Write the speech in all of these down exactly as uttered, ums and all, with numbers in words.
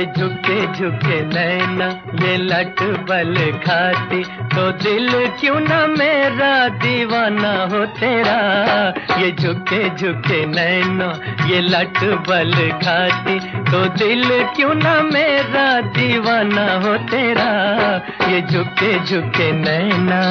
ये झुके झुके नैना ये लट बल खाती, तो दिल क्यों ना मेरा दीवाना हो तेरा। ये झुके झुके नैना ये लट बल खाती, तो दिल क्यों ना मेरा दीवाना हो तेरा। ये झुके झुके नैना।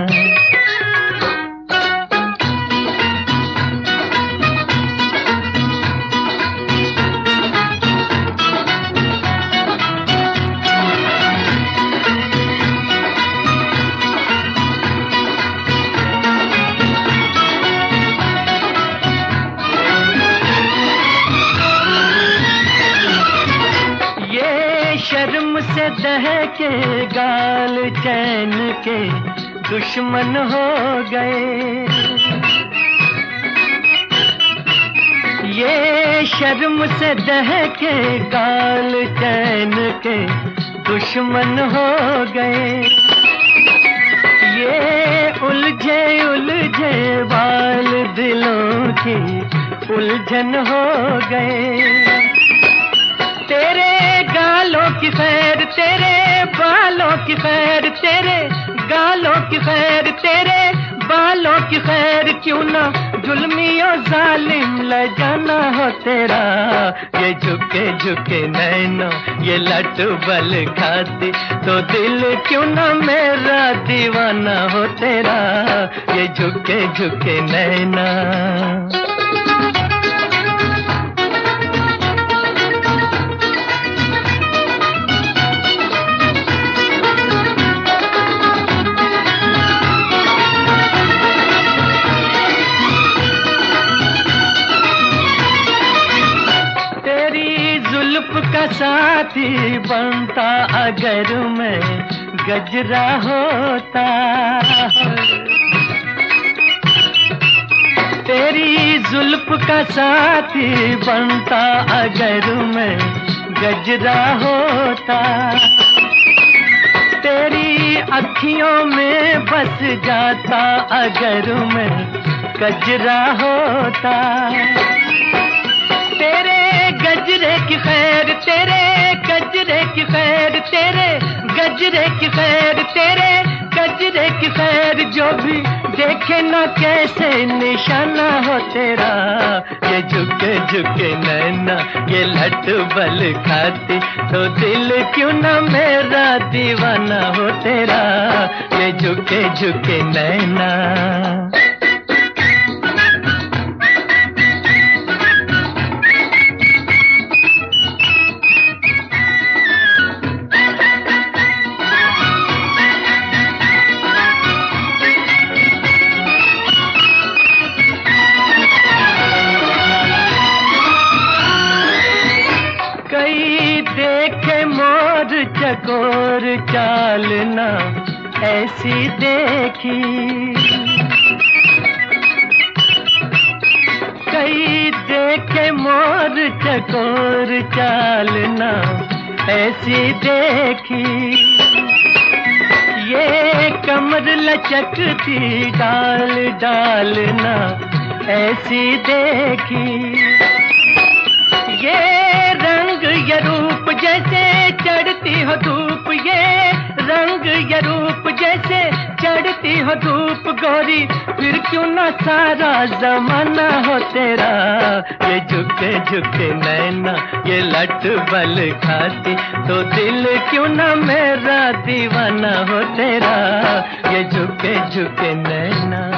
शर्म से दहके गाल चैन के दुश्मन हो गए। ये शर्म से दहके गाल चैन के दुश्मन हो गए। ये उलझे उलझे बाल दिलों की उलझन हो गए। तेरे गालों की खैर तेरे बालों की खैर, तेरे गालों की खैर तेरे बालों की खैर, क्यों ना जुल्मियों जालिम ल जाना हो तेरा। ये झुके झुके नैनो ये लट बल खाती, तो दिल क्यों ना मेरा दीवाना हो तेरा। ये झुके झुके नैना। का साथी बनता अगर मैं गजरा होता, तेरी जुल्फ का साथी बनता अगर मैं गजरा होता। तेरी अखियों में बस जाता अगर मैं गजरा होता। तेरे गजरे की खैर तेरे गजरे की खैर, तेरे गजरे की खैर तेरे गजरे की खैर, जो भी देखे ना कैसे निशाना हो तेरा। ये झुके झुके नैना ये लट बल खाती, तो दिल क्यों ना मेरा दीवाना हो तेरा। ये झुके झुके नैना। देखे मोर चकोर चालना ऐसी देखी, कई देखे मोर चकोर चालना ऐसी देखी। ये कमर लचकती डाल डालना ऐसी देखी। ये रंग ये रूप जैसे चढ़ती हो धूप, ये रंग ये रूप जैसे चढ़ती हो धूप गोरी, फिर क्यों ना सारा जमाना हो तेरा। ये झुके झुके नैना ये लट बल खाती, तो दिल क्यों ना मेरा दीवाना हो तेरा। ये झुके झुके नैना।